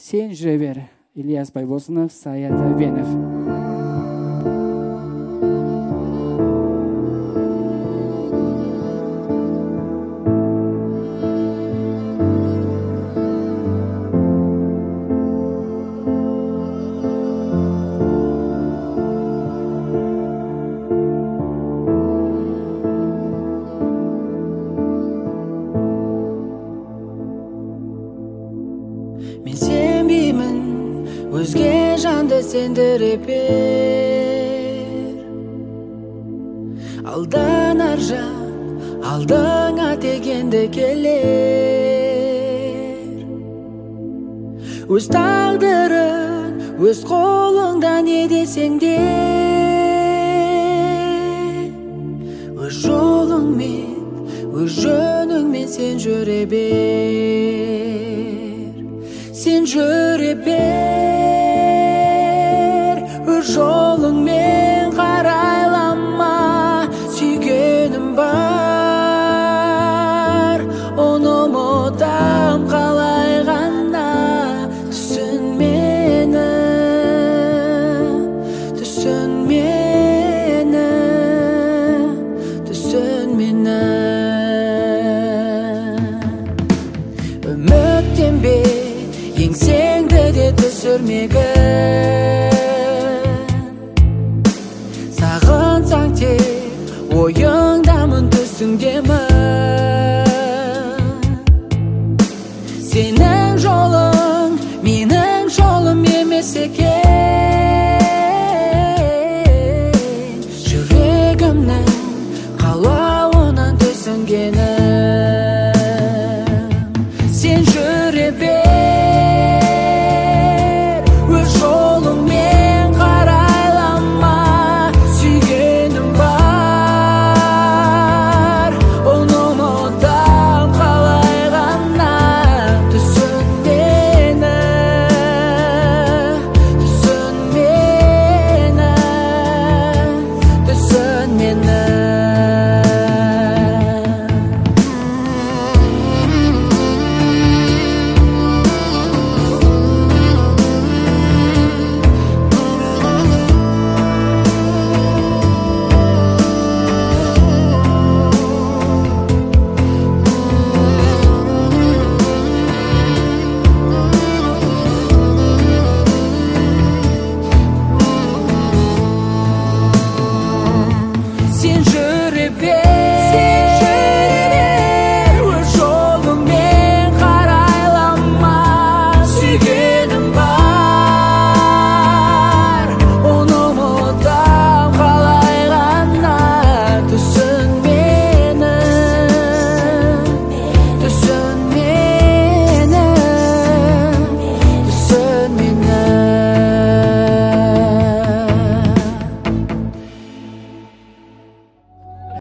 Сен жүре бер. Ильяс Байбосынов, Саят Әбенов. Мен сенбеймін өзге жанды сендіріп бер. Алдан аржан алдыңа дегенде келер. Өз тағдырың өз қолыңда, не десең де өз жолыңмен өз жөніңмен сен жүре бер. Сен жүре бер, өз жолыңмен қарайлама. Сүйгенім бар, оны ұмытам қалай ғана. Түсін мені, түсін мені, түсін мені. Үміттенбе, еңсеңді де түсірмегін. Сағынсаң тек ойыңдамын, түсіңдемін.